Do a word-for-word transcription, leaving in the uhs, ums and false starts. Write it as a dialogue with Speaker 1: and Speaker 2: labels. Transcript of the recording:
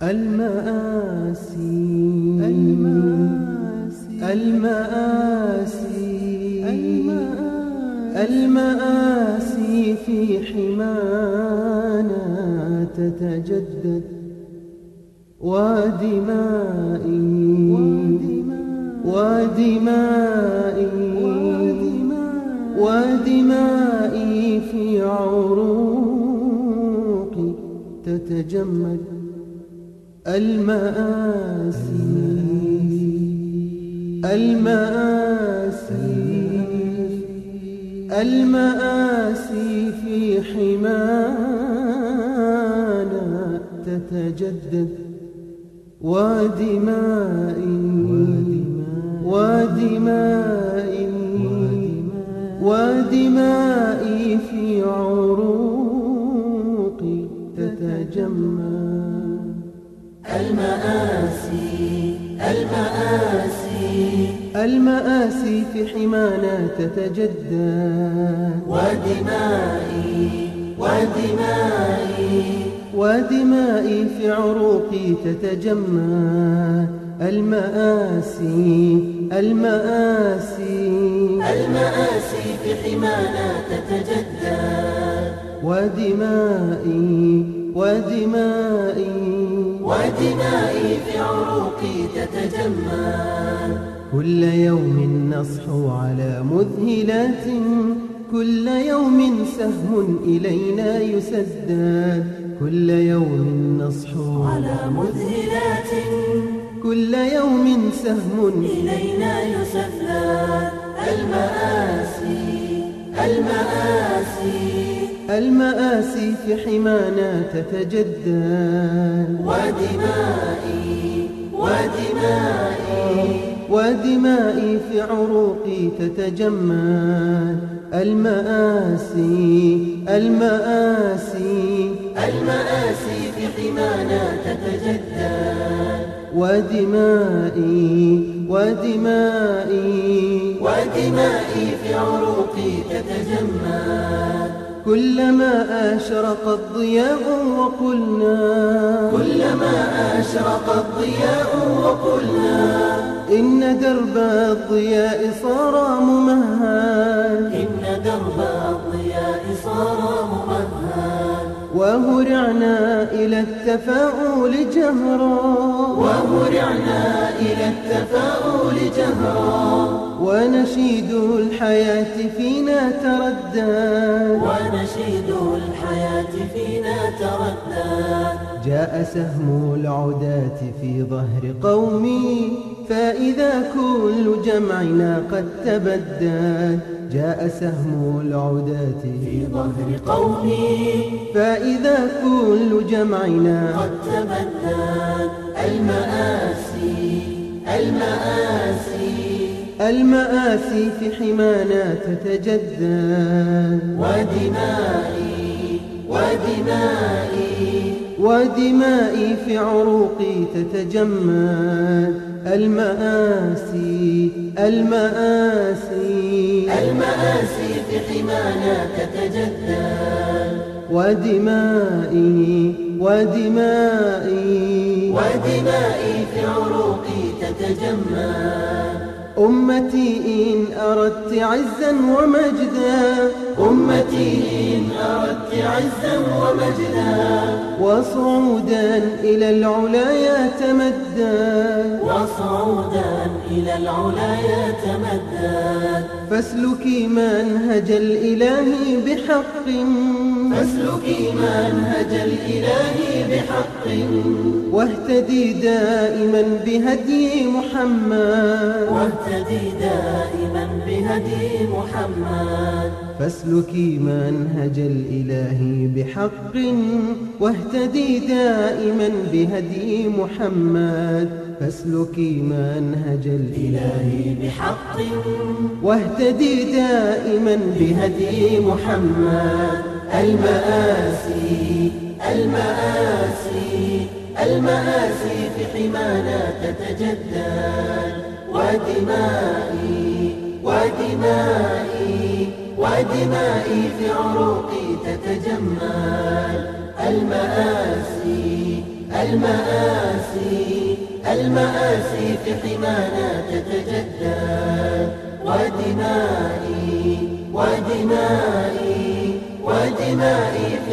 Speaker 1: المآسي المآسي المآسي المآسي في حمانا تتجدد، ودمائي ودمائي ودمائي في عروقي تتجمد. المآسي المآسي المآسي في حمانا تتجدد، ودمائي ودمائي ودمائي في عروقي تتجمد.
Speaker 2: المآسي المآسي
Speaker 1: المآسي في حمانا تتجدد،
Speaker 2: ودمائي ودمائي
Speaker 1: ودمائي في عروقي تتجمد. المآسي المآسي
Speaker 2: المآسي في حمانا تتجدد،
Speaker 1: ودمائي ودمائي
Speaker 2: ودمائي في عروقي تتجمد.
Speaker 1: كل يوم نصحو على مذهلات، كل يوم سهم إلينا يسدد. كل يوم نصحو
Speaker 2: على مذهلات،
Speaker 1: كل يوم سهم
Speaker 2: إلينا يسدد. المآسي المآسي
Speaker 1: المآسي في حمانا تتجدد،
Speaker 2: ودمائي ودمائي
Speaker 1: ودمائي في عروقي تتجمد. المآسي المآسي
Speaker 2: المآسي في حمانا تتجدد،
Speaker 1: ودمائي ودمائي
Speaker 2: ودمائي في عروقي تتجمد.
Speaker 1: كلما أشرق الضياء وقلنا
Speaker 2: كلما أشرق الضياء وقلنا
Speaker 1: إن درب الضياء صار ممهد،
Speaker 2: إن درب الضياء صار ممهد.
Speaker 1: وهرعنا إلى التفاؤل جهرا
Speaker 2: وهرعنا إلى التفاؤل جهرا،
Speaker 1: ونشيد الحياة فينا تردد،
Speaker 2: ونشيد الحياة فينا تردد.
Speaker 1: جاء سهم العداة في ظهر قومي، فإذا كل جمعنا قد تبدد. جاء سهم العداة
Speaker 2: في ظهر قومي،
Speaker 1: فإذا كل جمعنا
Speaker 2: قد تبدد. المآسي المآسي
Speaker 1: المآسي في حمانا تتجدد،
Speaker 2: ودمائي ودمائي
Speaker 1: ودمائي في عروقي تتجمد. المآسي المآسي
Speaker 2: المآسي في حمانا تتجدد،
Speaker 1: ودمائي ودمائي
Speaker 2: ودمائي في عروقي تتجمد.
Speaker 1: أمتي إن أردت عزا ومجدا،
Speaker 2: أمتي إن أردت عزا ومجدا،
Speaker 1: وصعودا إلى العلا يتمدد،
Speaker 2: وصعودا إلى العلا يتمدد.
Speaker 1: فاسلكي منهج الإله بحق،
Speaker 2: فاسلكي منهج الإله بحق،
Speaker 1: واهتدي دائما بهدي محمد،
Speaker 2: واهتدي دائما بهدي محمد.
Speaker 1: فاسلكي منهج الإله بحق، واهتدي دائما بهدي محمد. فاسلكي منهج الإله
Speaker 2: بحق،
Speaker 1: واهتدي دائما بهدي محمد.
Speaker 2: المآسي المآسي المآسي في حمانا تتجدد، ودمائي ودمائي ودمائي في عروقي تتجمد. المآسي المآسي المآسي في حمانا تتجدد، ودمائي ودمائي ودمائي في